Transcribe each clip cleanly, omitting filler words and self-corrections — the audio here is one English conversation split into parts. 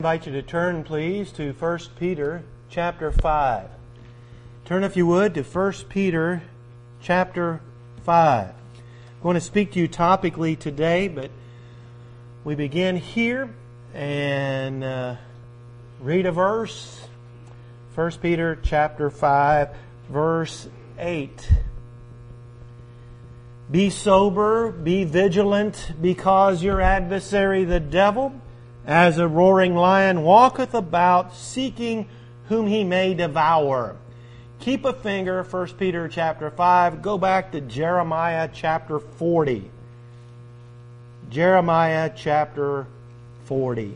I invite you to turn, please, to 1 Peter chapter 5. Turn, if you would, to 1 Peter chapter 5. I'm going to speak to you topically today, but we begin here and read a verse. 1 Peter chapter 5, verse 8. Be sober, be vigilant, because your adversary the devil, as a roaring lion, walketh about, seeking whom he may devour. Keep a finger, 1 Peter chapter 5. Go back to Jeremiah chapter 40. Jeremiah chapter 40.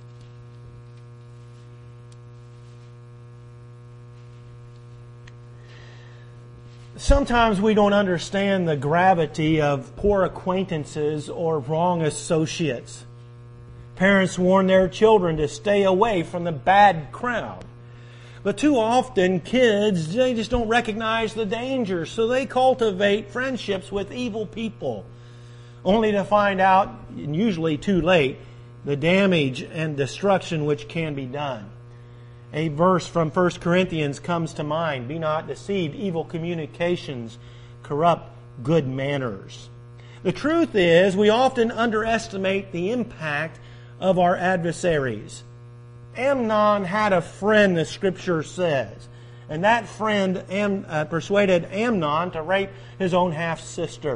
Sometimes we don't understand the gravity of poor acquaintances or wrong associates. Parents warn their children to stay away from the bad crowd. But too often, kids, they just don't recognize the danger, so they cultivate friendships with evil people, only to find out, and usually too late, the damage and destruction which can be done. A verse from 1 Corinthians comes to mind. Be not deceived, evil communications corrupt good manners. The truth is, we often underestimate the impact of our adversaries. Amnon had a friend, the Scripture says, and that friend persuaded Amnon to rape his own half-sister.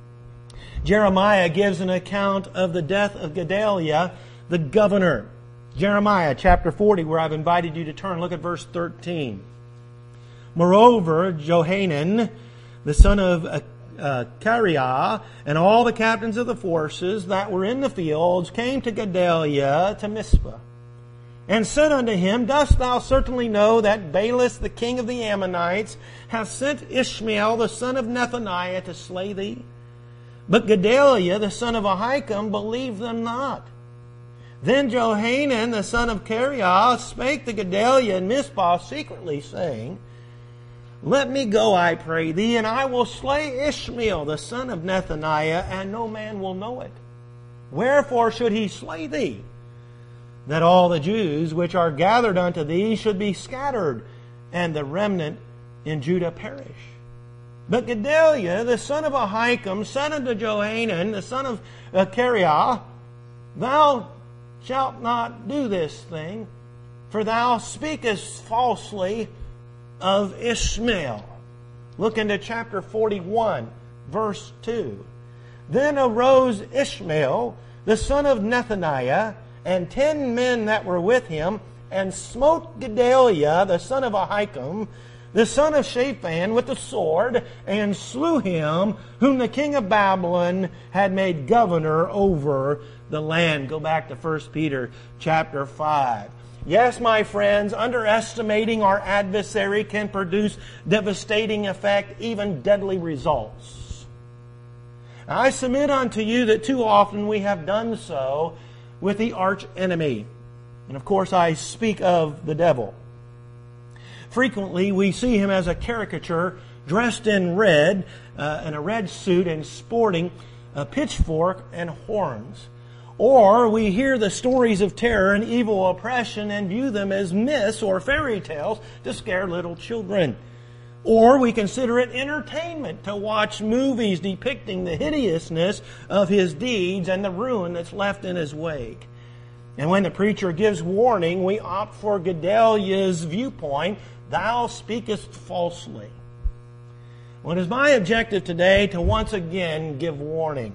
Jeremiah gives an account of the death of Gedaliah, the governor. Jeremiah chapter 40, where I've invited you to turn. Look at verse 13. Moreover, Johanan, the son of Kareah, and all the captains of the forces that were in the fields came to Gedaliah to Mizpah, and said unto him, Dost thou certainly know that Baalis the king of the Ammonites hath sent Ishmael the son of Nethaniah to slay thee? But Gedaliah the son of Ahikam believed them not. Then Johanan the son of Kareah spake to Gedaliah in Mizpah secretly, saying, Let me go, I pray thee, and I will slay Ishmael the son of Nethaniah, and no man will know it. Wherefore should he slay thee? That all the Jews which are gathered unto thee should be scattered, and the remnant in Judah perish. But Gedaliah the son of Ahikam said unto Johanan the son of Kareah, Thou shalt not do this thing, for thou speakest falsely of Ishmael. Look into chapter 41, verse 2. Then arose Ishmael, the son of Nethaniah, and 10 men that were with him, and smote Gedaliah, the son of Ahikam, the son of Shaphan, with the sword, and slew him, whom the king of Babylon had made governor over the land. Go back to 1 Peter chapter 5. Yes, my friends, underestimating our adversary can produce devastating effect, even deadly results. I submit unto you that too often we have done so with the arch enemy. And of course I speak of the devil. Frequently we see him as a caricature dressed in red, in a red suit and sporting a pitchfork and horns. Or we hear the stories of terror and evil oppression and view them as myths or fairy tales to scare little children. Or we consider it entertainment to watch movies depicting the hideousness of his deeds and the ruin that's left in his wake. And when the preacher gives warning, we opt for Gedaliah's viewpoint, Thou speakest falsely. Well, it is my objective today to once again give warning.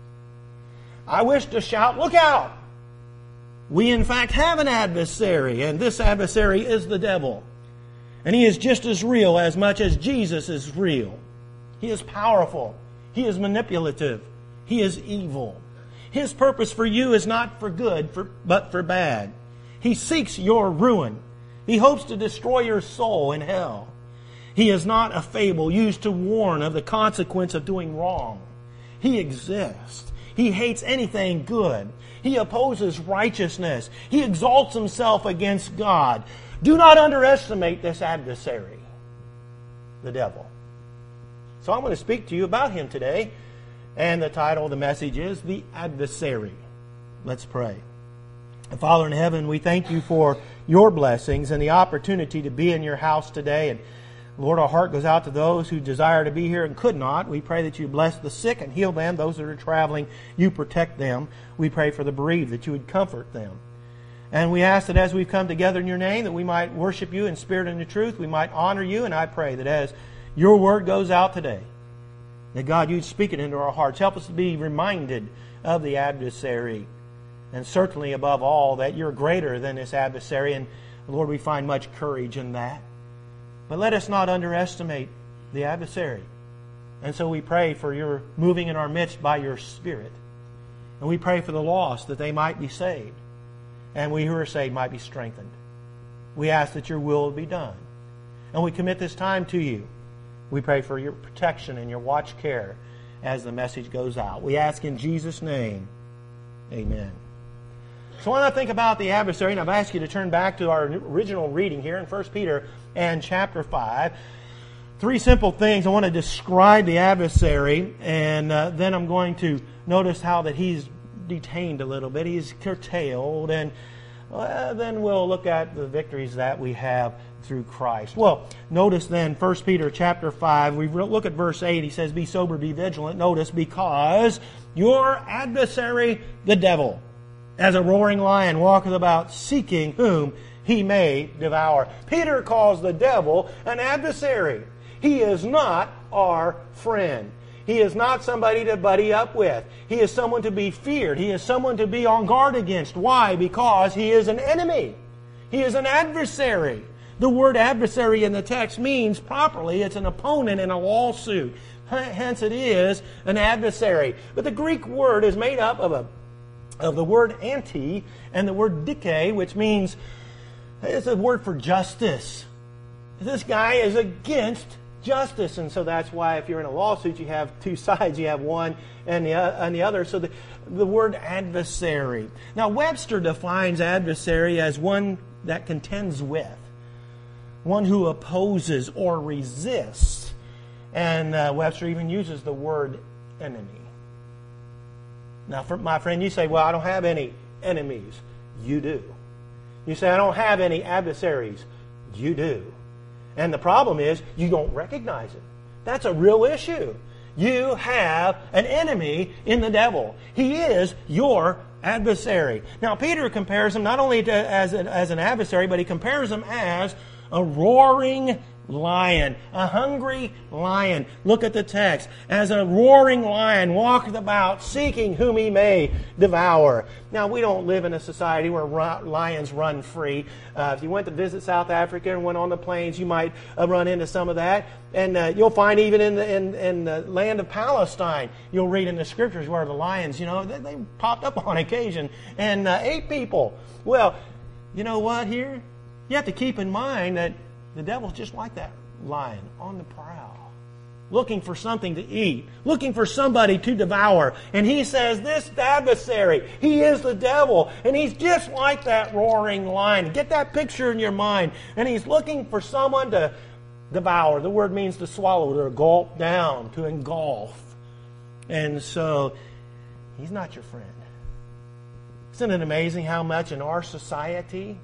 I wish to shout, Look out! We in fact have an adversary, and this adversary is the devil. And he is just as real as much as Jesus is real. He is powerful. He is manipulative. He is evil. His purpose for you is not for good, but for bad. He seeks your ruin. He hopes to destroy your soul in hell. He is not a fable used to warn of the consequence of doing wrong. He exists. He hates anything good. He opposes righteousness. He exalts himself against God. Do not underestimate this adversary, the devil. So I'm going to speak to you about him today. And the title of the message is The Adversary. Let's pray. Father in heaven, we thank you for your blessings and the opportunity to be in your house today. And Lord, our heart goes out to those who desire to be here and could not. We pray that you bless the sick and heal them. Those that are traveling, you protect them. We pray for the bereaved, that you would comfort them. And we ask that as we've come together in your name, that we might worship you in spirit and in truth. We might honor you. And I pray that as your word goes out today, that God, you'd speak it into our hearts. Help us to be reminded of the adversary. And certainly above all, that you're greater than this adversary. And Lord, we find much courage in that. But let us not underestimate the adversary. And so we pray for your moving in our midst by your Spirit. And we pray for the lost, that they might be saved. And we who are saved might be strengthened. We ask that your will be done. And we commit this time to you. We pray for your protection and your watch care as the message goes out. We ask in Jesus' name, amen. So when I think about the adversary, and I've asked you to turn back to our original reading here in 1 Peter and chapter 5. Three simple things. I want to describe the adversary, and then I'm going to notice how that he's detained a little bit. He's curtailed, and then we'll look at the victories that we have through Christ. Well, notice then 1 Peter chapter 5, we look at verse 8. He says, "Be sober, be vigilant." Notice, because your adversary, the devil, as a roaring lion, walketh about seeking whom he may devour. Peter calls the devil an adversary. He is not our friend. He is not somebody to buddy up with. He is someone to be feared. He is someone to be on guard against. Why? Because he is an enemy. He is an adversary. The word adversary in the text means properly it's an opponent in a lawsuit. Hence it is an adversary. But the Greek word is made up of the word anti and the word dike, which means it's a word for justice. This guy is against justice, and so that's why if you're in a lawsuit, you have two sides. You have one and the other. So the word adversary. Now Webster defines adversary as one that contends with, one who opposes or resists, and Webster even uses the word enemy. Now, my friend, you say, well, I don't have any enemies. You do. You say, I don't have any adversaries. You do. And the problem is, you don't recognize it. That's a real issue. You have an enemy in the devil. He is your adversary. Now, Peter compares him not only as an adversary, but he compares him as a roaring lion, a hungry lion. Look at the text. As a roaring lion walketh about, seeking whom he may devour. Now, we don't live in a society where lions run free. If you went to visit South Africa and went on the plains, you might run into some of that. And you'll find even in the land of Palestine, you'll read in the scriptures where the lions, they popped up on occasion and ate people. Well, you know what here? You have to keep in mind that the devil's just like that lion on the prowl, looking for something to eat, looking for somebody to devour. And he says this adversary, he is the devil, and he's just like that roaring lion. Get that picture in your mind. And he's looking for someone to devour. The word means to swallow, to gulp down, to engulf. And so, he's not your friend. Isn't it amazing how much in our society,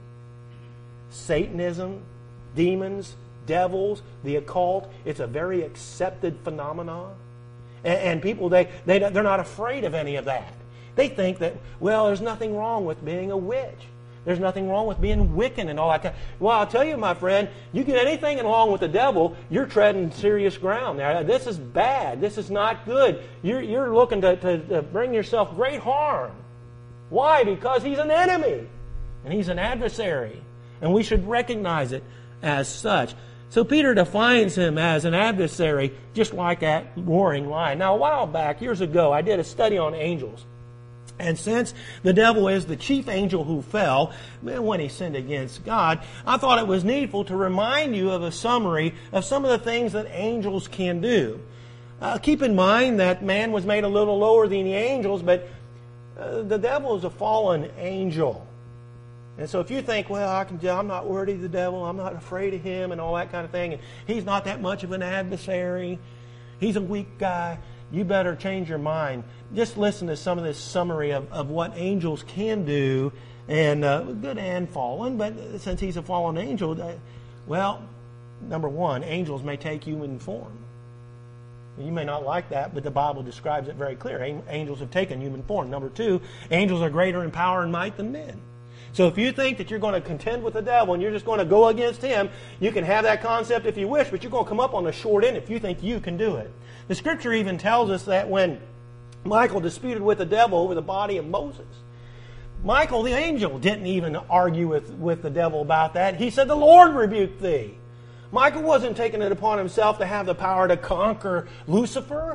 Satanism, demons, devils, the occult, it's a very accepted phenomenon. And people, they're not afraid of any of that. They think that, well, there's nothing wrong with being a witch. There's nothing wrong with being Wiccan and all that. Well, I'll tell you, my friend, you get anything along with the devil, you're treading serious ground. Now, this is bad. This is not good. You're looking to bring yourself great harm. Why? Because he's an enemy. And he's an adversary. And we should recognize it as such. So Peter defines him as an adversary, just like that roaring lion. Now, a while back, years ago, I did a study on angels. And since the devil is the chief angel who fell when he sinned against God, I thought it was needful to remind you of a summary of some of the things that angels can do. Keep in mind that man was made a little lower than the angels, but the devil is a fallen angel. And so if you think, well, I'm not worthy of the devil, I'm not afraid of him and all that kind of thing, and he's not that much of an adversary, he's a weak guy, you better change your mind. Just listen to some of this summary of what angels can do And good and fallen, but since he's a fallen angel, well, number one, angels may take human form. You may not like that, but the Bible describes it very clear. Angels have taken human form. Number two, angels are greater in power and might than men. So if you think that you're going to contend with the devil and you're just going to go against him, you can have that concept if you wish, but you're going to come up on the short end if you think you can do it. The Scripture even tells us that when Michael disputed with the devil over the body of Moses, Michael, the angel, didn't even argue with the devil about that. He said, "The Lord rebuked thee." Michael wasn't taking it upon himself to have the power to conquer Lucifer.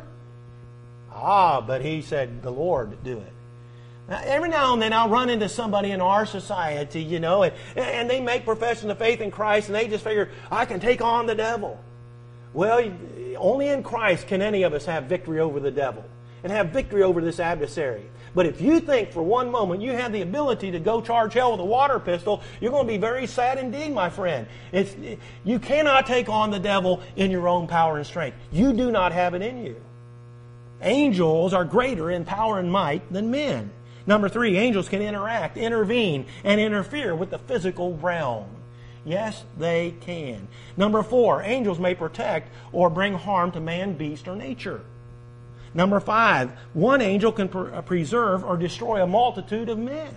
But he said, "The Lord do it." Now, every now and then I'll run into somebody in our society, and they make profession of faith in Christ, and they just figure, I can take on the devil. Well, only in Christ can any of us have victory over the devil and have victory over this adversary. But if you think for one moment you have the ability to go charge hell with a water pistol, you're going to be very sad indeed, my friend. You cannot take on the devil in your own power and strength. You do not have it in you. Angels are greater in power and might than men. Number three, angels can interact, intervene, and interfere with the physical realm. Yes, they can. Number four, angels may protect or bring harm to man, beast, or nature. Number five, one angel can preserve or destroy a multitude of men.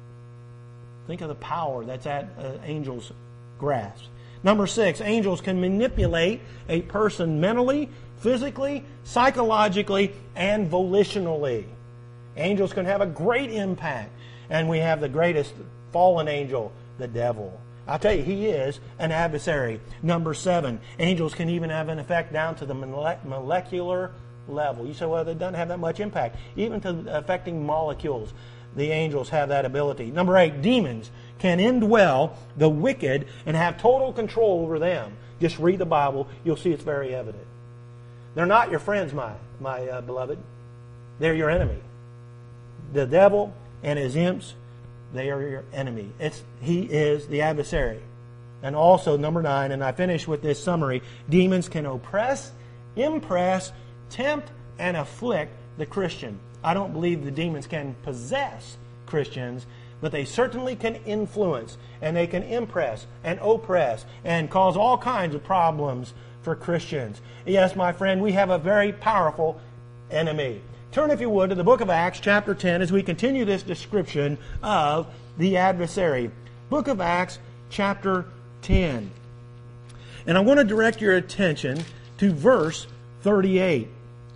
Think of the power that's at an angel's grasp. Number six, angels can manipulate a person mentally, physically, psychologically, and volitionally. Angels can have a great impact. And we have the greatest fallen angel, the devil. I'll tell you, he is an adversary. Number seven, angels can even have an effect down to the molecular level. You say, well, they don't have that much impact. Even to affecting molecules, the angels have that ability. Number eight, demons can indwell the wicked and have total control over them. Just read the Bible. You'll see it's very evident. They're not your friends, my beloved. They're your enemy. The devil and his imps, they are your enemy. He is the adversary. And also, number nine, and I finish with this summary, demons can oppress, impress, tempt, and afflict the Christian. I don't believe the demons can possess Christians, but they certainly can influence, and they can impress and oppress and cause all kinds of problems for Christians. Yes, my friend, we have a very powerful enemy. Turn, if you would, to the book of Acts, chapter 10, as we continue this description of the adversary. Book of Acts, chapter 10. And I want to direct your attention to verse 38.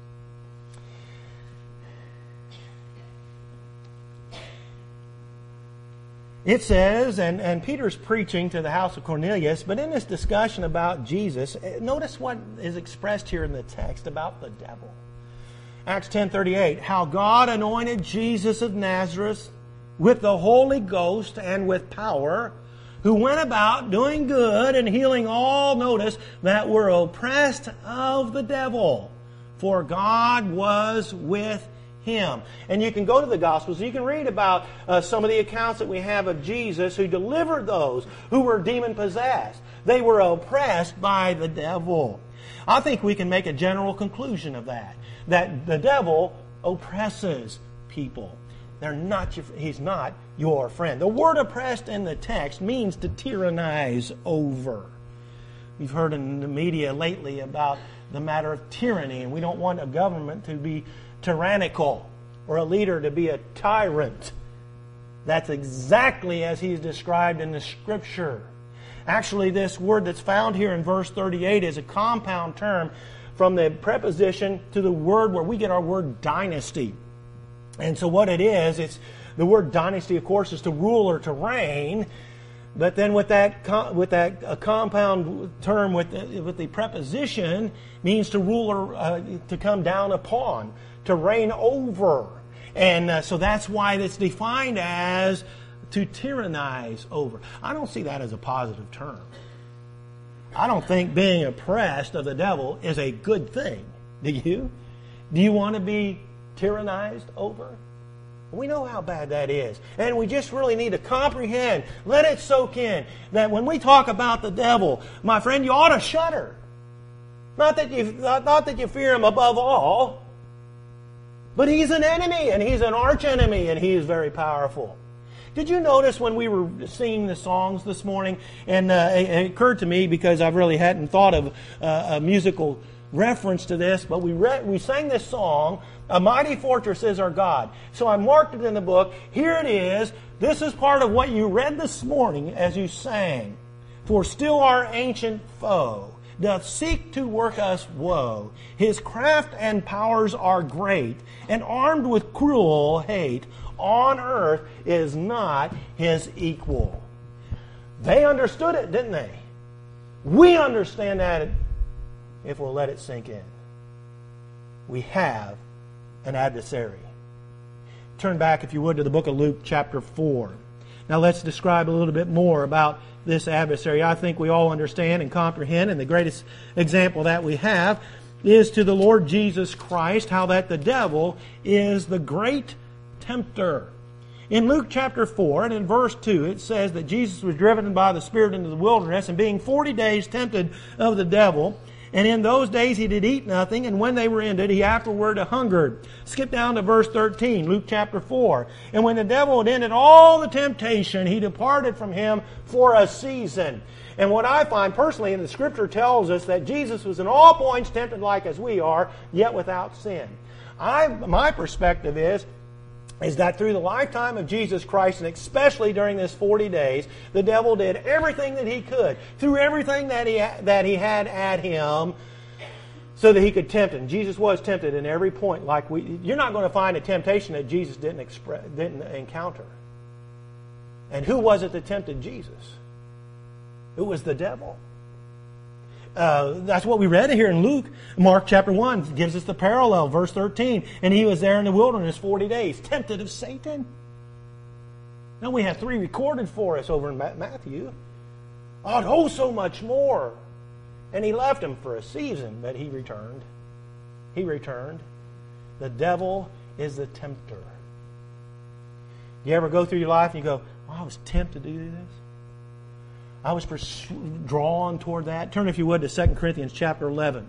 It says, and Peter's preaching to the house of Cornelius, but in this discussion about Jesus, notice what is expressed here in the text about the devil. Acts 10:38, how God anointed Jesus of Nazareth with the Holy Ghost and with power, who went about doing good and healing all, notice, that were oppressed of the devil, for God was with him. And you can go to the Gospels and you can read about some of the accounts that we have of Jesus who delivered those who were demon-possessed. They were oppressed by the devil. I think we can make a general conclusion of that the devil oppresses people. He's not your friend. The word oppressed in the text means to tyrannize over. We've heard in the media lately about the matter of tyranny, and we don't want a government to be tyrannical or a leader to be a tyrant. That's exactly as he's described in the Scripture. Actually, this word that's found here in verse 38 is a compound term from the preposition to the word where we get our word dynasty. And so what it is, it's the word dynasty, of course, is to rule or to reign. But then with that compound term with the preposition means to rule or to come down upon, to reign over. And so that's why it's defined as to tyrannize over. I don't see that as a positive term. I don't think being oppressed of the devil is a good thing. Do you? Do you want to be tyrannized over? We know how bad that is. And we just really need to comprehend, let it soak in, that when we talk about the devil, my friend, you ought to shudder. Not that you fear him above all, but he's an enemy, and he's an arch enemy, and he is very powerful. Did you notice when we were singing the songs this morning, and it occurred to me because I really hadn't thought of a musical reference to this, but we sang this song, "A Mighty Fortress is Our God." So I marked it in the book. Here it is. This is part of what you read this morning as you sang. "For still our ancient foe doth seek to work us woe. His craft and powers are great, and armed with cruel hate, on earth is not his equal." They understood it, didn't they? We understand that if we'll let it sink in. We have an adversary. Turn back, if you would, to the book of Luke chapter 4. Now let's describe a little bit more about this adversary. I think we all understand and comprehend, and the greatest example that we have is to the Lord Jesus Christ, how that the devil is the great tempter. In Luke chapter 4 and in verse 2, it says that Jesus was driven by the Spirit into the wilderness, and being 40 days tempted of the devil, and in those days he did eat nothing, and when they were ended, he afterward hungered. Skip down to verse 13, Luke chapter 4. "And when the devil had ended all the temptation, he departed from him for a season." And what I find personally, and the Scripture tells us that Jesus was in all points tempted like as we are, yet without sin. My perspective is that through the lifetime of Jesus Christ, and especially during this 40 days, the devil did everything that he could, through everything that he had at him, so that he could tempt him. Jesus was tempted in every point. You're not going to find a temptation that Jesus didn't encounter. And who was it that tempted Jesus? It was the devil. That's what we read here in Luke. Mark chapter 1 gives us the parallel, verse 13. "And he was there in the wilderness 40 days, tempted of Satan." Now we have 3 recorded for us over in Matthew. Oh, so much more. "And he left him for a season, but he returned." He returned. The devil is the tempter. You ever go through your life and you go, "I was tempted to do this. I was drawn toward that." Turn, if you would, to 2 Corinthians chapter 11.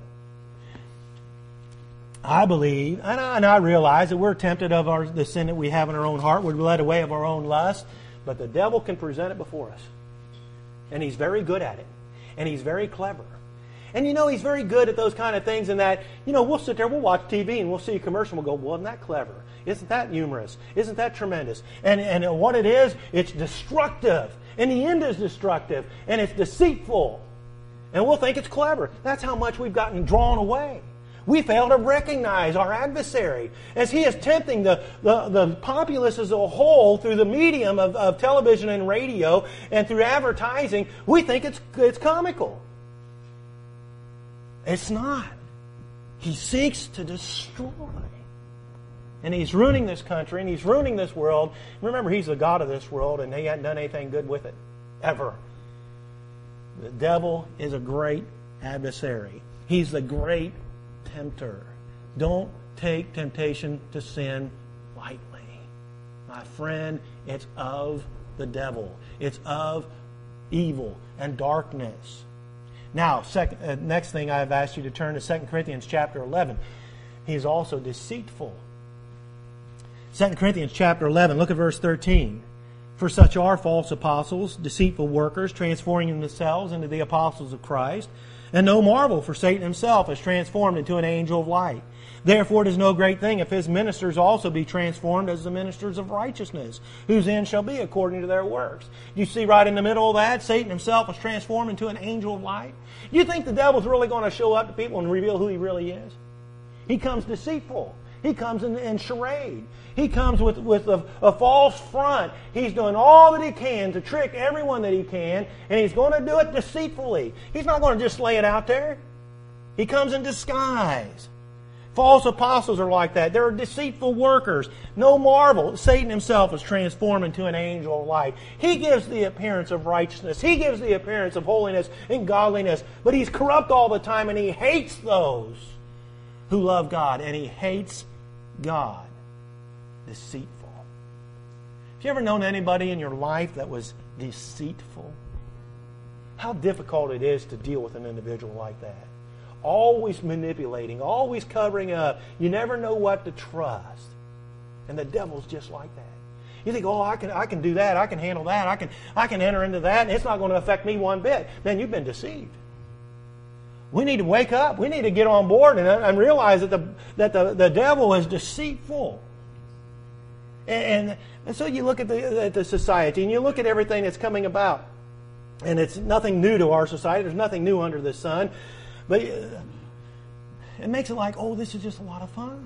I believe, and I realize that we're tempted of the sin that we have in our own heart. We're led away of our own lust. But the devil can present it before us. And he's very good at it. And he's very clever. And he's very good at those kind of things in that, we'll sit there, we'll watch TV, and we'll see a commercial, and we'll go, "Well, isn't that clever? Isn't that humorous? Isn't that tremendous?" And what it is, it's destructive. And the end is destructive. And it's deceitful. And we'll think it's clever. That's how much we've gotten drawn away. We fail to recognize our adversary as he is tempting the populace as a whole through the medium of television and radio and through advertising. We think it's comical. It's not. He seeks to destroy. And he's ruining this country, and he's ruining this world. Remember, he's the God of this world, and he hasn't done anything good with it. Ever. The devil is a great adversary. He's the great tempter. Don't take temptation to sin lightly. My friend, it's of the devil. It's of evil and darkness. Now, next thing I've asked you to turn to 2 Corinthians chapter 11. He's also deceitful. 2 Corinthians chapter 11, look at verse 13. "For such are false apostles, deceitful workers, transforming themselves into the apostles of Christ. And no marvel, for Satan himself is transformed into an angel of light. Therefore it is no great thing if his ministers also be transformed as the ministers of righteousness, whose end shall be according to their works." You see right in the middle of that, Satan himself is transformed into an angel of light. Do you think the devil's really going to show up to people and reveal who he really is? He comes deceitful. He comes in charade. He comes with a false front. He's doing all that he can to trick everyone that he can, and he's going to do it deceitfully. He's not going to just lay it out there. He comes in disguise. False apostles are like that. They're deceitful workers. No marvel, Satan himself is transformed into an angel of light. He gives the appearance of righteousness. He gives the appearance of holiness and godliness, but he's corrupt all the time, and he hates those who love God, and he hates God. Deceitful. Have you ever known anybody in your life that was deceitful? How difficult it is to deal with an individual like that. Always manipulating, always covering up. You never know what to trust. And the devil's just like that. You think, oh, I can do that. I can handle that. I can enter into that, and it's not going to affect me one bit. Then you've been deceived. We need to wake up. We need to get on board and realize that the devil is deceitful. And so you look at the society, and you look at everything that's coming about. And it's nothing new to our society. There's nothing new under the sun. But it makes it like, oh, this is just a lot of fun.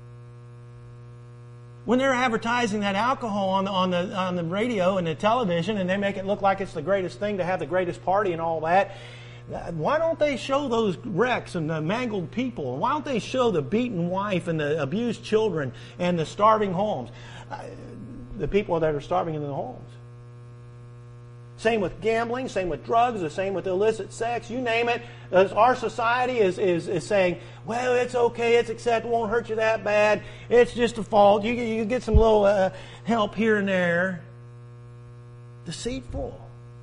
When they're advertising that alcohol on the radio and the television, and they make it look like it's the greatest thing to have the greatest party and all that, why don't they show those wrecks and the mangled people? Why don't they show the beaten wife and the abused children and the starving homes? The people that are starving in the homes. Same with gambling, same with drugs, the same with illicit sex, you name it. Our society is saying, well, it's okay, it's acceptable, won't hurt you that bad. It's just a fault. You get some little help here and there. Deceitful.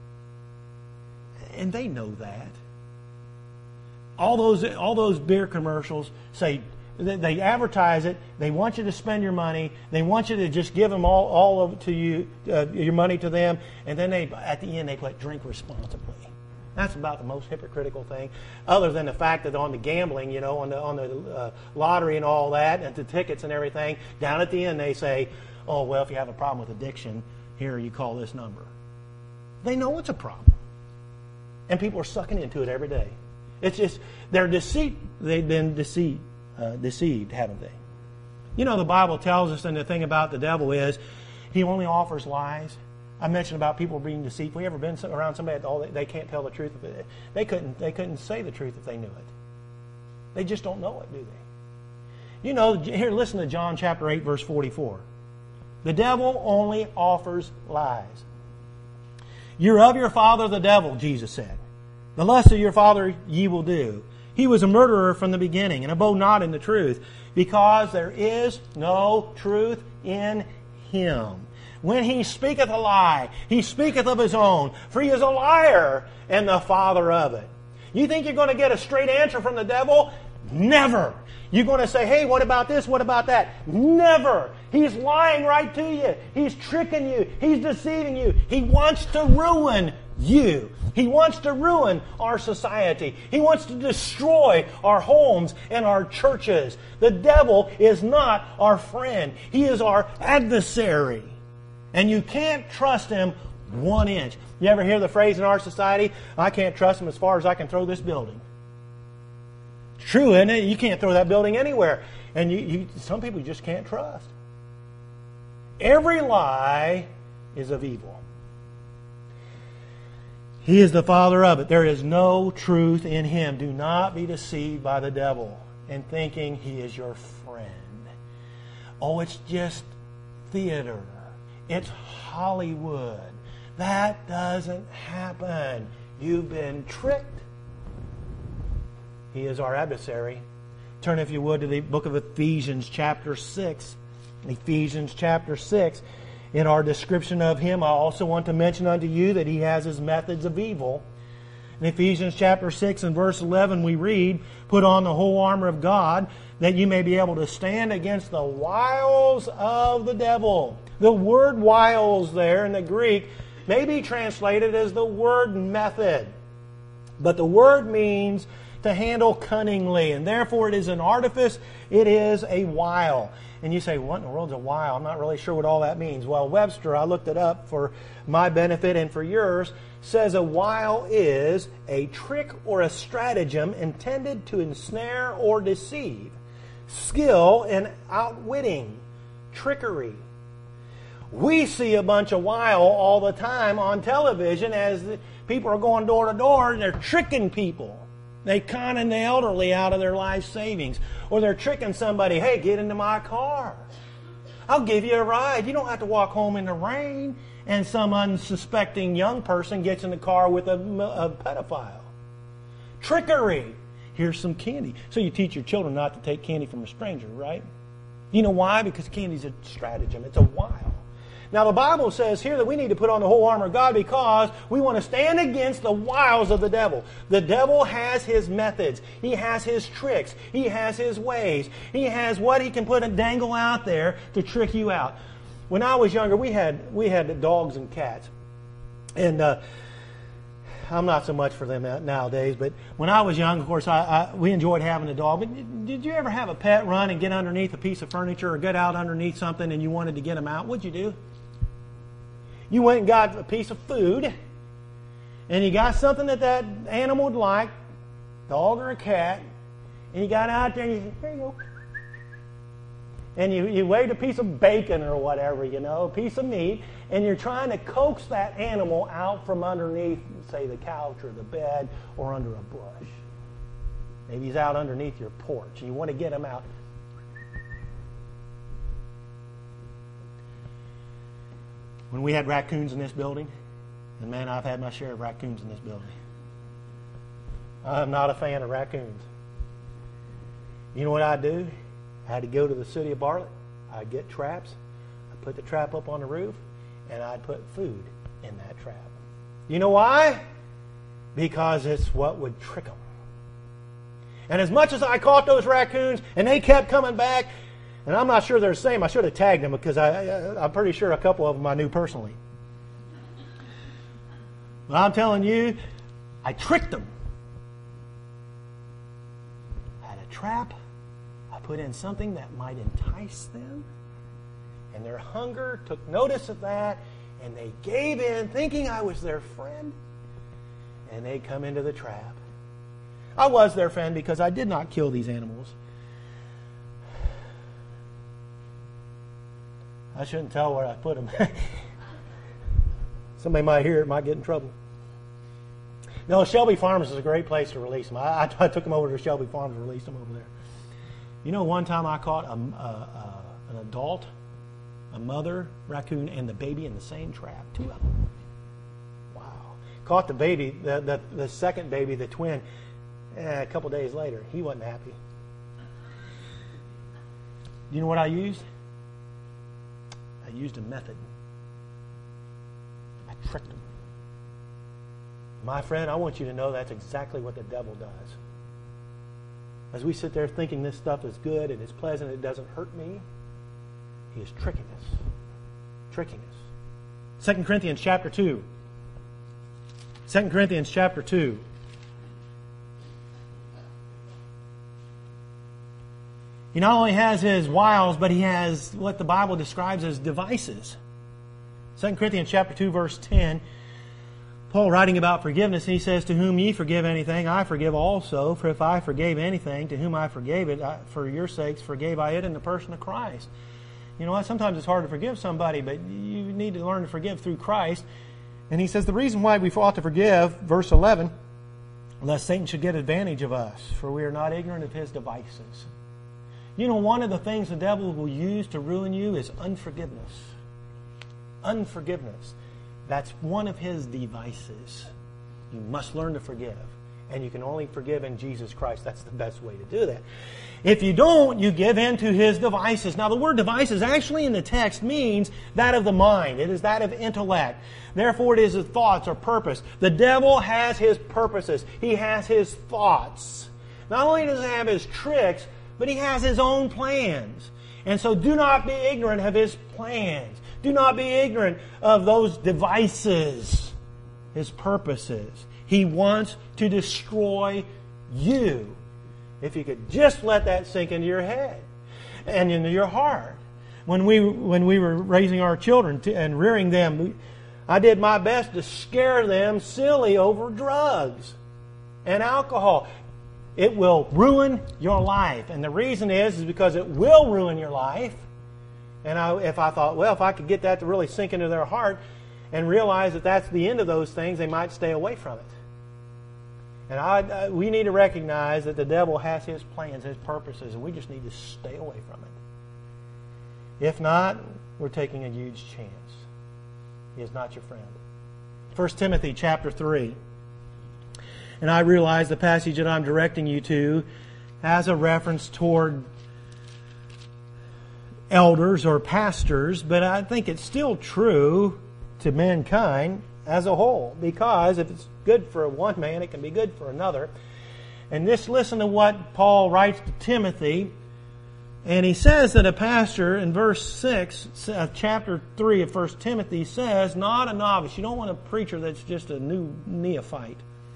And they know that. All those beer commercials say, they advertise it. They want you to spend your money. They want you to just give them all of it to you, your money to them, and then at the end they put drink responsibly. That's about the most hypocritical thing, other than the fact that on the gambling, on the lottery and all that, and the tickets and everything, down at the end they say, oh well, if you have a problem with addiction, here you call this number. They know it's a problem, and people are sucking into it every day. It's just they're deceit. They've been deceived, haven't they? The Bible tells us, and the thing about the devil is, he only offers lies. I mentioned about people being deceitful. You ever been around somebody that they can't tell the truth of it? They couldn't say the truth if they knew it. They just don't know it, do they? Here, listen to John chapter 8, verse 44. The devil only offers lies. You're of your father the devil, Jesus said. The lust of your father ye will do. He was a murderer from the beginning, and abode not in the truth, because there is no truth in him. When he speaketh a lie, he speaketh of his own, for he is a liar and the father of it. You think you're going to get a straight answer from the devil? Never. You're going to say, hey, what about this? What about that? Never. He's lying right to you. He's tricking you. He's deceiving you. He wants to ruin you. He wants to ruin our society. He wants to destroy our homes and our churches. The devil is not our friend. He is our adversary. And you can't trust him 1 inch. You ever hear the phrase in our society, I can't trust him as far as I can throw this building? True, isn't it? You can't throw that building anywhere. And some people you just can't trust. Every lie is of evil. He is the father of it. There is no truth in him. Do not be deceived by the devil in thinking he is your friend. Oh, it's just theater. It's Hollywood. That doesn't happen. You've been tricked. He is our adversary. Turn, if you would, to the book of Ephesians chapter 6. Ephesians chapter 6. In our description of him, I also want to mention unto you that he has his methods of evil. In Ephesians chapter 6 and verse 11 we read, put on the whole armor of God, that you may be able to stand against the wiles of the devil. The word wiles there in the Greek may be translated as the word method. But the word means to handle cunningly, and therefore it is an artifice, it is a wile. And you say, what in the world is a wile? I'm not really sure what all that means. Well, Webster, I looked it up for my benefit and for yours, says a wile is a trick or a stratagem intended to ensnare or deceive. Skill in outwitting, trickery. We see a bunch of wile all the time on television as people are going door to door and they're tricking people. They conning the elderly out of their life savings. Or they're tricking somebody, hey, get into my car. I'll give you a ride. You don't have to walk home in the rain. And some unsuspecting young person gets in the car with a pedophile. Trickery. Here's some candy. So you teach your children not to take candy from a stranger, right? You know why? Because candy's a stratagem. It's a wile. Now the Bible says here that we need to put on the whole armor of God because we want to stand against the wiles of the devil. The devil has his methods. He has his tricks. He has his ways. He has what he can put and dangle out there to trick you out. When I was younger, we had dogs and cats. And I'm not so much for them nowadays, but when I was young, of course, we enjoyed having a dog. But did you ever have a pet run and get underneath a piece of furniture or get out underneath something and you wanted to get them out? What'd you do? You went and got a piece of food, and you got something that animal would like, dog or a cat, and you got out there and you said, "Here you go." And you waved a piece of bacon or whatever, a piece of meat, and you're trying to coax that animal out from underneath, say, the couch or the bed or under a bush. Maybe he's out underneath your porch, and you want to get him out. When we had raccoons in this building, and man, I've had my share of raccoons in this building. I'm not a fan of raccoons. You know what I'd do? I had to go to the city of Bartlett. I'd get traps. I'd put the trap up on the roof, and I'd put food in that trap. You know why? Because it's what would trick them. And as much as I caught those raccoons, and they kept coming back, and I'm not sure they're the same. I should have tagged them because I'm pretty sure a couple of them I knew personally. But I'm telling you, I tricked them. I had a trap. I put in something that might entice them. And their hunger took notice of that, and they gave in thinking I was their friend. And they come into the trap. I was their friend because I did not kill these animals. I shouldn't tell where I put them. Somebody might hear it, might get in trouble. No, Shelby Farms is a great place to release them. I took them over to Shelby Farms and released them over there. You know, one time I caught an adult, a mother raccoon, and the baby in the same trap. 2 of them. Wow. Caught the baby, the second baby, the twin, a couple days later. He wasn't happy. You know what I used? I used a method. I tricked them. My friend, I want you to know that's exactly what the devil does. As we sit there thinking this stuff is good and it's pleasant, it doesn't hurt me, he is tricking us. Tricking us. 2 Corinthians chapter 2. 2 Corinthians chapter 2. He not only has his wiles, but he has what the Bible describes as devices. 2 Corinthians chapter 2, verse 10, Paul writing about forgiveness, he says, "To whom ye forgive anything, I forgive also. For if I forgave anything, to whom I forgave it, for your sakes forgave I it in the person of Christ." You know what? Sometimes it's hard to forgive somebody, but you need to learn to forgive through Christ. And he says the reason why we ought to forgive, verse 11, lest Satan should get advantage of us, for we are not ignorant of his devices. You know, one of the things the devil will use to ruin you is unforgiveness. Unforgiveness. That's one of his devices. You must learn to forgive. And you can only forgive in Jesus Christ. That's the best way to do that. If you don't, you give in to his devices. Now, the word devices actually in the text means that of the mind. It is that of intellect. Therefore, it is his thoughts or purpose. The devil has his purposes. He has his thoughts. Not only does he have his tricks, but he has his own plans. And so do not be ignorant of his plans. Do not be ignorant of those devices, his purposes. He wants to destroy you. If you could just let that sink into your head and into your heart. When we were raising our children and rearing them, I did my best to scare them silly over drugs and alcohol. It will ruin your life. And the reason is because it will ruin your life. And if I thought, well, if I could get that to really sink into their heart and realize that that's the end of those things, they might stay away from it. And we need to recognize that the devil has his plans, his purposes, and we just need to stay away from it. If not, we're taking a huge chance. He is not your friend. 1 Timothy chapter 3. And I realize the passage that I'm directing you to has a reference toward elders or pastors, but I think it's still true to mankind as a whole, because if it's good for one man, it can be good for another. And just listen to what Paul writes to Timothy And he says that a pastor in verse 6, chapter 3 of 1 Timothy says, not a novice. You don't want a preacher that's just a new neophyte.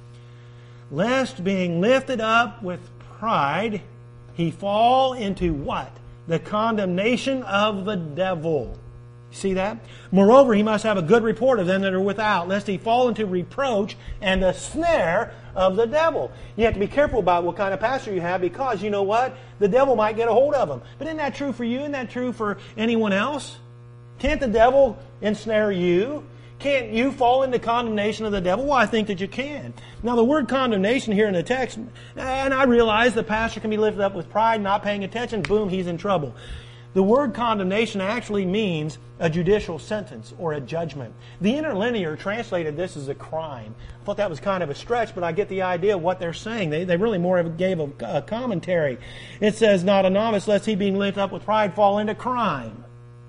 Lest being lifted up with pride, he fall into what? The condemnation of the devil. See that? Moreover, he must have a good report of them that are without, lest he fall into reproach and the snare of the devil. You have to be careful about what kind of pastor you have, because you know what? The devil might get a hold of them. But isn't that true for you? Isn't that true for anyone else? Can't the devil ensnare you? Can't you fall into condemnation of the devil? Well, I think that you can. Now, the word condemnation here in the text, and I realize the pastor can be lifted up with pride, not paying attention, boom, he's in trouble. The word condemnation actually means a judicial sentence or a judgment. The interlinear translated this as a crime. I thought that was kind of a stretch, but I get the idea of what they're saying. They really more gave a commentary. It says, not a novice, lest he being lifted up with pride fall into crime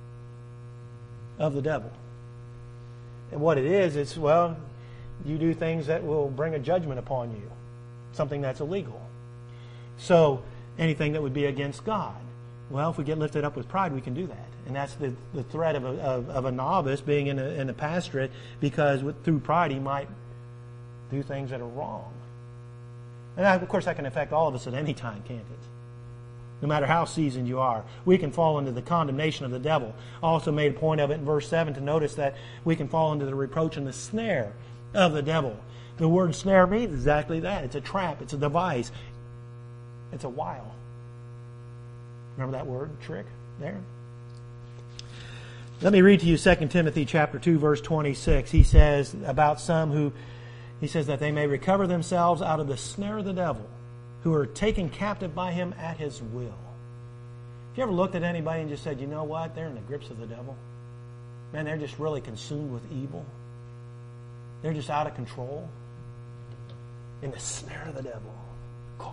of the devil. And what it is, it's, well, you do things that will bring a judgment upon you. Something that's illegal. So, anything that would be against God. Well, if we get lifted up with pride, we can do that. And that's the threat of a novice being in a pastorate, because through pride he might do things that are wrong. And of course that can affect all of us at any time, can't it? No matter how seasoned you are, we can fall into the condemnation of the devil. I also made a point of it in verse 7 to notice that we can fall into the reproach and the snare of the devil. The word snare means exactly that. It's a trap. It's a device. It's a wile. Remember that word, trick, there? Let me read to you 2 Timothy chapter 2, verse 26. He says about some he says that they may recover themselves out of the snare of the devil, who are taken captive by him at his will. Have you ever looked at anybody and just said, you know what, they're in the grips of the devil? Man, they're just really consumed with evil. They're just out of control. In the snare of the devil. Caught.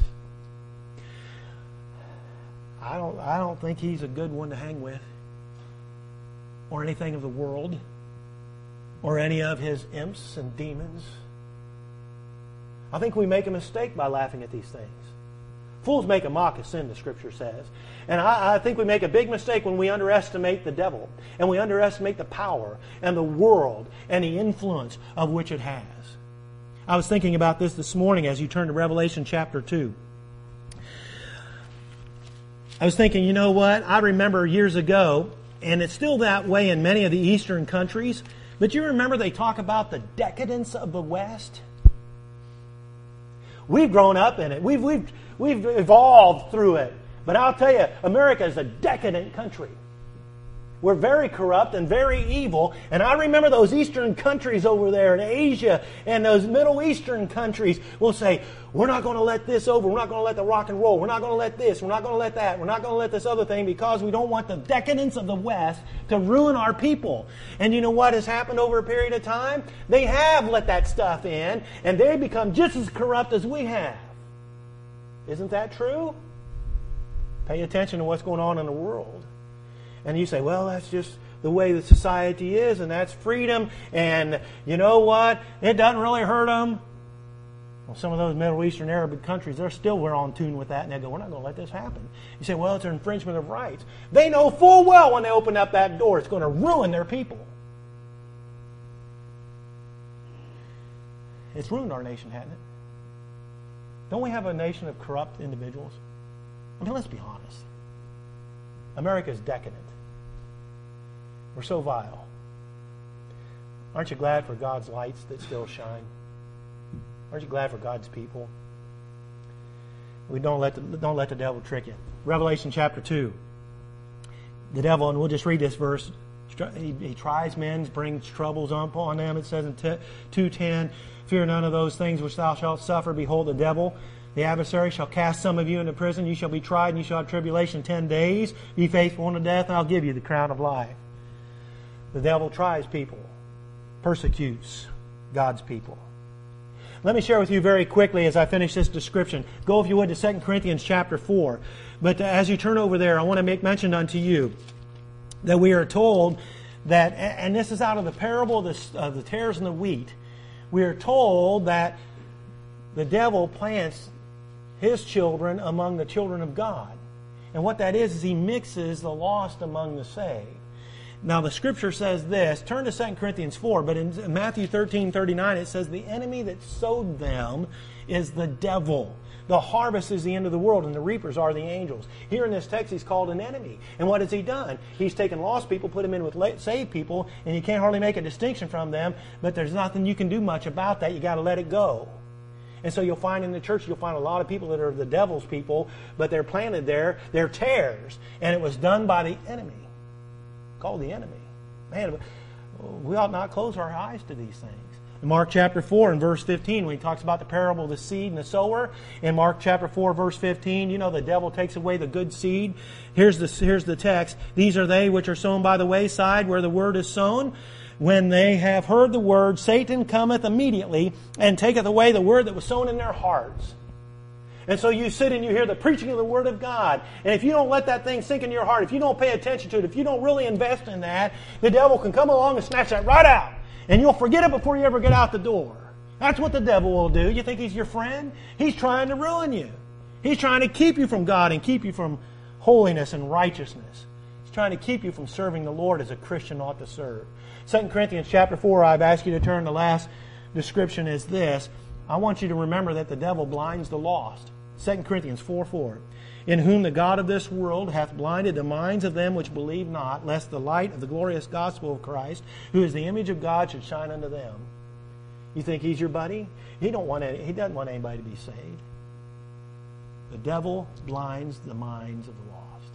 I don't think he's a good one to hang with, or anything of the world, or any of his imps and demons. I think we make a mistake by laughing at these things. Fools make a mock of sin, the Scripture says. And I think we make a big mistake when we underestimate the devil, and we underestimate the power and the world and the influence of which it has. I was thinking about this morning as you turn to Revelation chapter 2. I was thinking, you know what? I remember years ago, and it's still that way in many of the Eastern countries, but you remember they talk about the decadence of the West? We've grown up in it. We've evolved through it. But I'll tell you, America is a decadent country. We're very corrupt and very evil. And I remember those Eastern countries over there in Asia and those Middle Eastern countries will say, we're not going to let this over. We're not going to let the rock and roll. We're not going to let this. We're not going to let that. We're not going to let this other thing, because we don't want the decadence of the West to ruin our people. And you know what has happened over a period of time? They have let that stuff in, and they become just as corrupt as we have. Isn't that true? Pay attention to what's going on in the world. And you say, well, that's just the way the society is, and that's freedom, and you know what? It doesn't really hurt them. Well, some of those Middle Eastern Arab countries, they're still on tune with that, and they go, we're not going to let this happen. You say, well, it's an infringement of rights. They know full well when they open up that door, it's going to ruin their people. It's ruined our nation, hasn't it? Don't we have a nation of corrupt individuals? I mean, let's be honest. America is decadent. We're so vile. Aren't you glad for God's lights that still shine? Aren't you glad for God's people? We don't let the devil trick you. Revelation chapter 2. The devil, and we'll just read this verse. He tries men, brings troubles upon them. It says in 2:10, fear none of those things which thou shalt suffer. Behold, the devil, the adversary, shall cast some of you into prison. You shall be tried, and you shall have tribulation 10 days. Be faithful unto death, and I'll give you the crown of life. The devil tries people, persecutes God's people. Let me share with you very quickly as I finish this description. Go, if you would, to 2 Corinthians chapter 4. But as you turn over there, I want to make mention unto you that we are told that, and this is out of the parable of the tares and the wheat, we are told that the devil plants his children among the children of God. And what that is he mixes the lost among the saved. Now the Scripture says this. Turn to 2 Corinthians 4, but in Matthew 13:39 it says, the enemy that sowed them is the devil. The harvest is the end of the world, and the reapers are the angels. Here in this text, he's called an enemy. And what has he done? He's taken lost people, put them in with saved people, and you can't hardly make a distinction from them, but there's nothing you can do much about that. You got to let it go. And so you'll find in the church, you'll find a lot of people that are the devil's people, but they're planted there. They're tares. And it was done by the enemy. Called the enemy. Man, we ought not close our eyes to these things. In Mark chapter 4 and verse 15, when he talks about the parable of the seed and the sower, in Mark chapter 4 verse 15, you know the devil takes away the good seed. Here's the text. These are they which are sown by the wayside where the word is sown. When they have heard the word, Satan cometh immediately and taketh away the word that was sown in their hearts. And so you sit and you hear the preaching of the Word of God. And if you don't let that thing sink into your heart, if you don't pay attention to it, if you don't really invest in that, the devil can come along and snatch that right out. And you'll forget it before you ever get out the door. That's what the devil will do. You think he's your friend? He's trying to ruin you. He's trying to keep you from God and keep you from holiness and righteousness. He's trying to keep you from serving the Lord as a Christian ought to serve. 2 Corinthians chapter 4, I've asked you to turn. The last description is this. I want you to remember that the devil blinds the lost. 2 Corinthians 4:4. In whom the God of this world hath blinded the minds of them which believe not, lest the light of the glorious gospel of Christ, who is the image of God, should shine unto them. You think he's your buddy? He doesn't want anybody to be saved. The devil blinds the minds of the lost.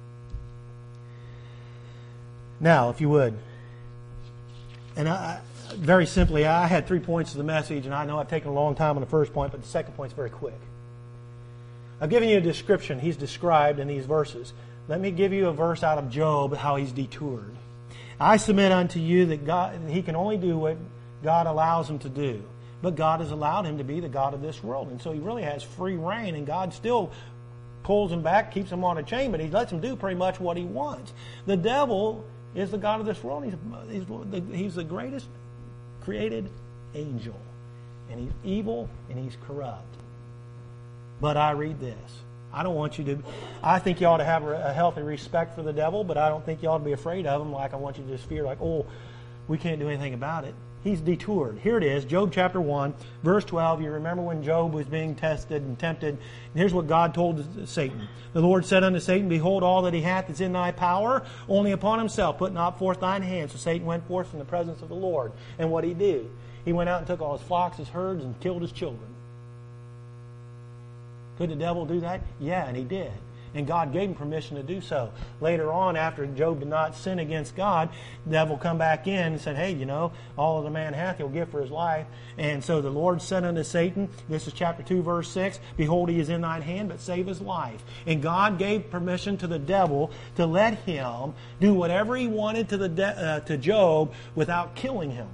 Now, if you would, and very simply, I had 3 points to the message, and I know I've taken a long time on the first point, but the second point's very quick. I've given you a description. He's described in these verses. Let me give you a verse out of Job, how he's detoured. I submit unto you that God, he can only do what God allows him to do. But God has allowed him to be the God of this world. And so he really has free reign, and God still pulls him back, keeps him on a chain, but he lets him do pretty much what he wants. The devil is the God of this world. He's the greatest created angel. And he's evil and he's corrupt. But I read this. I don't want you to... I think you ought to have a healthy respect for the devil, but I don't think you ought to be afraid of him like I want you to just fear like, oh, we can't do anything about it. He's detoured. Here it is, Job chapter 1, verse 12. You remember when Job was being tested and tempted. And here's what God told Satan. The Lord said unto Satan, Behold, all that he hath is in thy power, only upon himself put not forth thine hand. So Satan went forth from the presence of the Lord. And what did he do? He went out and took all his flocks, his herds, and killed his children. Could the devil do that? Yeah, and he did. And God gave him permission to do so. Later on, after Job did not sin against God, the devil come back in and said, hey, you know, all that a man hath, he'll give for his life. And so the Lord said unto Satan, this is chapter 2, verse 6, Behold, he is in thine hand, but save his life. And God gave permission to the devil to let him do whatever he wanted to Job without killing him.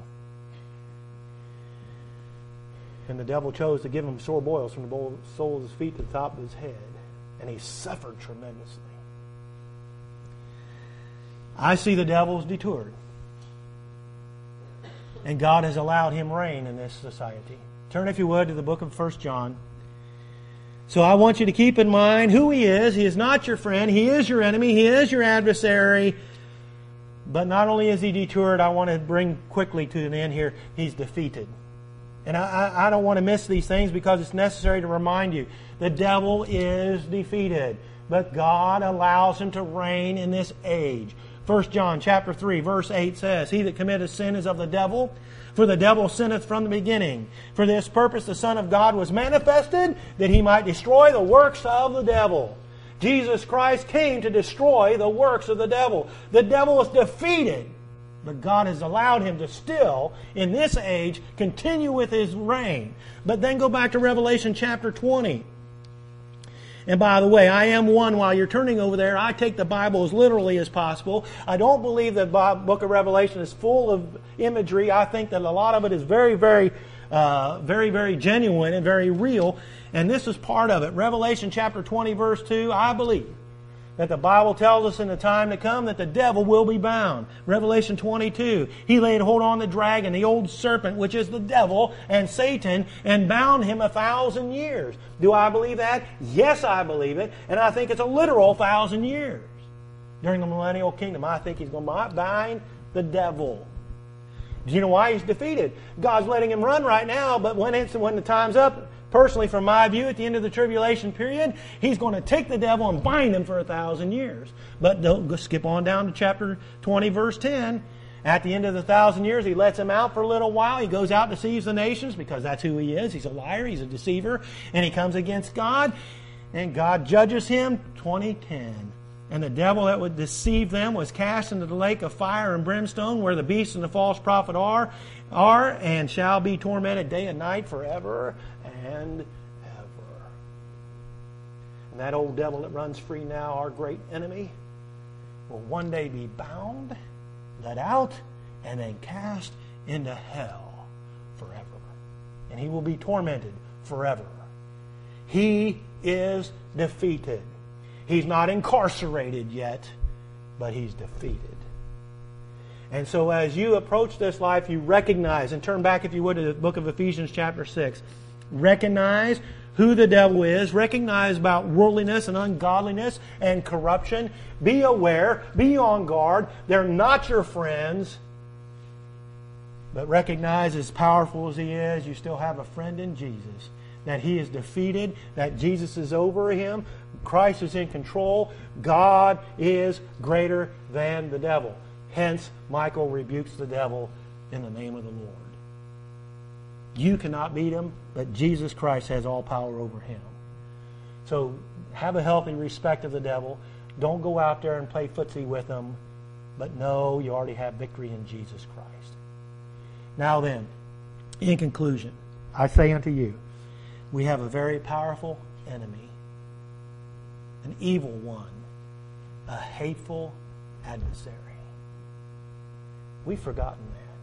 And the devil chose to give him sore boils from the sole of his feet to the top of his head. And he suffered tremendously. I see the devil's detoured. And God has allowed him reign in this society. Turn, if you would, to the book of 1 John. So I want you to keep in mind who he is. He is not your friend. He is your enemy. He is your adversary. But not only is he detoured, I want to bring quickly to an end here, he's defeated. And I don't want to miss these things because it's necessary to remind you. The devil is defeated, but God allows him to reign in this age. 1 John chapter 3, verse 8 says, He that committeth sin is of the devil, for the devil sinneth from the beginning. For this purpose the Son of God was manifested, that he might destroy the works of the devil. Jesus Christ came to destroy the works of the devil. The devil is defeated. But God has allowed him to still, in this age, continue with his reign. But then go back to Revelation chapter 20. And by the way, I am one, while you're turning over there, I take the Bible as literally as possible. I don't believe the book of Revelation is full of imagery. I think that a lot of it is very, very genuine and very real. And this is part of it. Revelation chapter 20, verse 2, I believe that the Bible tells us in the time to come that the devil will be bound. Revelation 22, he laid hold on the dragon, the old serpent, which is the devil and Satan, and bound him 1,000 years. Do I believe that? Yes, I believe it. And I think it's a literal 1,000 years. During the millennial kingdom, I think he's going to bind the devil. Do you know why he's defeated? God's letting him run right now, but when the time's up, personally, from my view, at the end of the tribulation period, he's going to take the devil and bind him for 1,000 years. But don't skip on down to chapter 20, verse 10. At the end of the 1,000 years, he lets him out for a little while. He goes out and deceives the nations because that's who he is. He's a liar. He's a deceiver. And he comes against God. And God judges him. 20:10. And the devil that would deceive them was cast into the lake of fire and brimstone, where the beast and the false prophet are and shall be tormented day and night forever and ever. And that old devil that runs free now, our great enemy, will one day be bound, let out, and then cast into hell forever. And he will be tormented forever. He is defeated. He's not incarcerated yet, but he's defeated. And so as you approach this life, you recognize, and turn back if you would to the book of Ephesians chapter 6, recognize who the devil is, recognize about worldliness and ungodliness and corruption. Be aware, be on guard. They're not your friends. But recognize, as powerful as he is, you still have a friend in Jesus. That he is defeated, that Jesus is over him, Christ is in control, God is greater than the devil. Hence, Michael rebukes the devil in the name of the Lord. You cannot beat him, but Jesus Christ has all power over him. So have a healthy respect of the devil. Don't go out there and play footsie with him, but know you already have victory in Jesus Christ. Now then, in conclusion, I say unto you, we have a very powerful enemy, an evil one, a hateful adversary. We've forgotten that.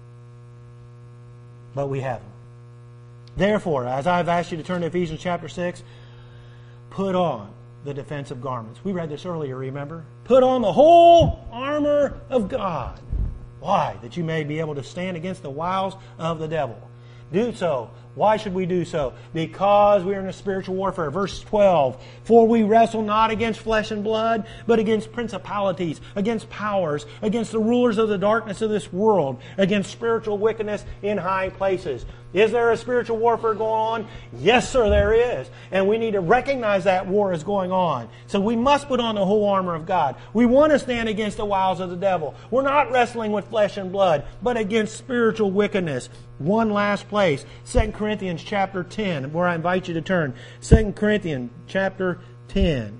But we haven't. Therefore, as I've asked you to turn to Ephesians chapter 6, put on the defensive garments. We read this earlier, remember? Put on the whole armor of God. Why? That you may be able to stand against the wiles of the devil. Do so. Why should we do so? Because we are in a spiritual warfare. Verse 12, for we wrestle not against flesh and blood, but against principalities, against powers, against the rulers of the darkness of this world, against spiritual wickedness in high places. Is there a spiritual warfare going on? Yes, sir, there is. And we need to recognize that war is going on. So we must put on the whole armor of God. We want to stand against the wiles of the devil. We're not wrestling with flesh and blood, but against spiritual wickedness. One last place, 2 Corinthians chapter 10, where I invite you to turn. 2 Corinthians chapter 10.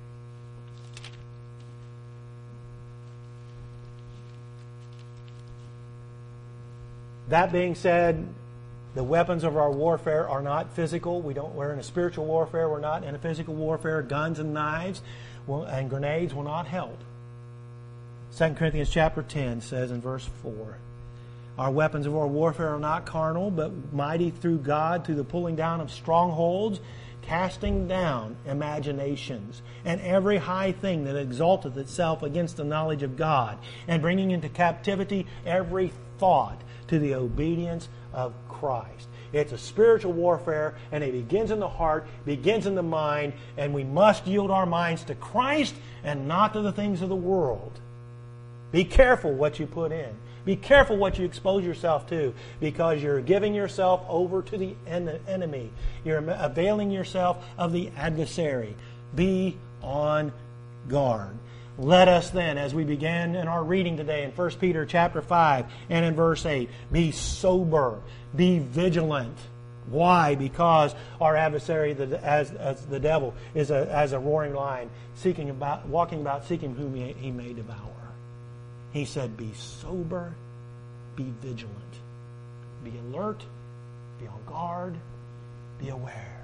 That being said, the weapons of our warfare are not physical. We're in a spiritual warfare. We're not in a physical warfare. Guns and knives and grenades will not help. 2 Corinthians chapter 10 says in verse 4, our weapons of our warfare are not carnal, but mighty through God, through the pulling down of strongholds, casting down imaginations, and every high thing that exalteth itself against the knowledge of God, and bringing into captivity every thought to the obedience of Christ. It's a spiritual warfare, and it begins in the heart, begins in the mind, and we must yield our minds to Christ and not to the things of the world. Be careful what you put in. Be careful what you expose yourself to, because you're giving yourself over to the enemy. You're availing yourself of the adversary. Be on guard. Let us then, as we began in our reading today in 1 Peter chapter 5 and in verse 8, be sober, be vigilant. Why? Because our adversary, as the devil, is as a roaring lion, walking about, seeking whom he may devour. He said, be sober, be vigilant, be alert, be on guard, be aware.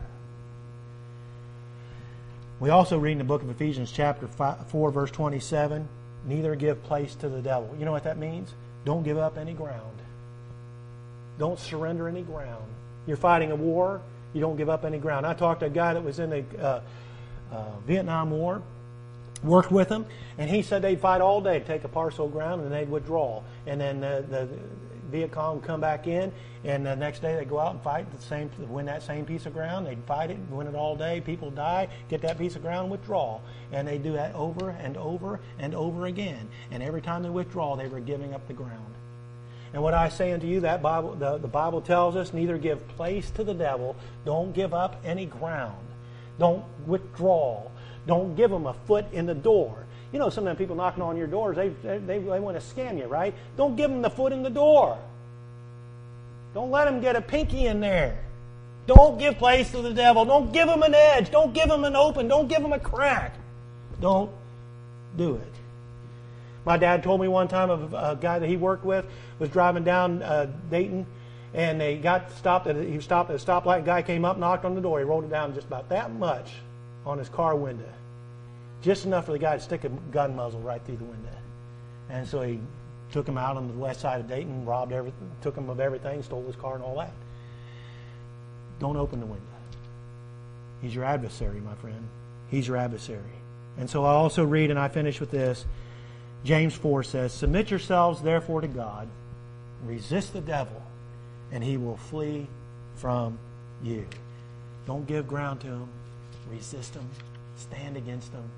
We also read in the book of Ephesians chapter 4, verse 27, neither give place to the devil. You know what that means? Don't give up any ground. Don't surrender any ground. You're fighting a war, you don't give up any ground. I talked to a guy that was in the Vietnam War, worked with them, and he said they'd fight all day to take a parcel of ground, and they'd withdraw. And then the Viet Cong would come back in, and the next day they'd go out and fight win that same piece of ground. They'd fight it, win it all day. People die, get that piece of ground, withdraw. And they do that over and over and over again. And every time they withdraw, they were giving up the ground. And what I say unto you, that the Bible tells us, neither give place to the devil. Don't give up any ground. Don't withdraw. Don't give them a foot in the door. You know, some of them people knocking on your doors, they want to scam you, right? Don't give them the foot in the door. Don't let them get a pinky in there. Don't give place to the devil. Don't give them an edge. Don't give them an open. Don't give them a crack. Don't do it. My dad told me one time of a guy that he worked with was driving down Dayton, and they got stopped. He stopped at a stoplight. A guy came up, knocked on the door. He rolled it down just about that much on his car window, just enough for the guy to stick a gun muzzle right through the window. And so he took him out on the west side of Dayton, robbed everything, took him of everything, stole his car and all that. Don't open the window. He's your adversary, my friend. He's your adversary. And so I also read, and I finish with this, James 4 says, "Submit yourselves therefore to God, resist the devil, and he will flee from you." Don't give ground to him. Resist him. Stand against him.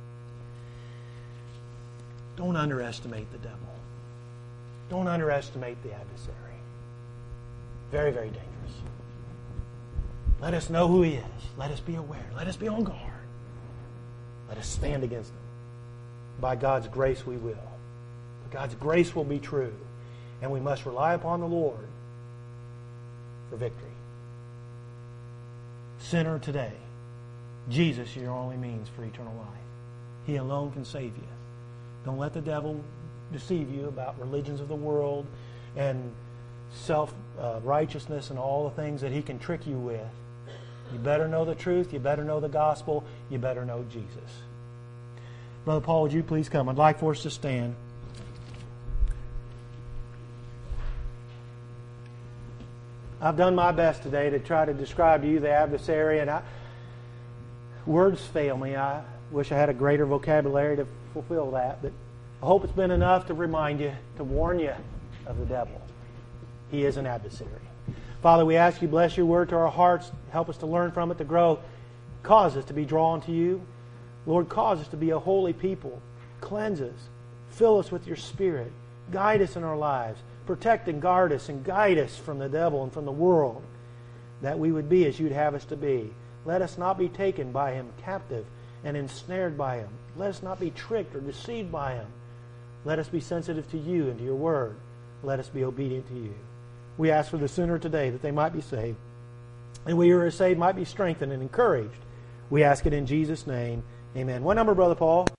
Don't underestimate the devil. Don't underestimate the adversary. Very, very dangerous. Let us know who he is. Let us be aware. Let us be on guard. Let us stand against him. By God's grace we will. But God's grace will be true. And we must rely upon the Lord for victory. Sinner today, Jesus is your only means for eternal life. He alone can save you. Don't let the devil deceive you about religions of the world and self-righteousness and all the things that he can trick you with. You better know the truth. You better know the gospel. You better know Jesus. Brother Paul, would you please come? I'd like for us to stand. I've done my best today to try to describe to you the adversary, and words fail me. I wish I had a greater vocabulary to fulfill that, but I hope it's been enough to remind you, to warn you of the devil. He is an adversary. Father, we ask you, bless your word to our hearts. Help us to learn from it, to grow. Cause us to be drawn to you. Lord, cause us to be a holy people. Cleanse us. Fill us with your Spirit. Guide us in our lives. Protect and guard us and guide us from the devil and from the world, that we would be as you'd have us to be. Let us not be taken by him captive and ensnared by him. Let us not be tricked or deceived by him. Let us be sensitive to you and to your word. Let us be obedient to you. We ask for the sinner today that they might be saved, and we who are saved might be strengthened and encouraged. We ask it in Jesus' name. Amen. What number, Brother Paul?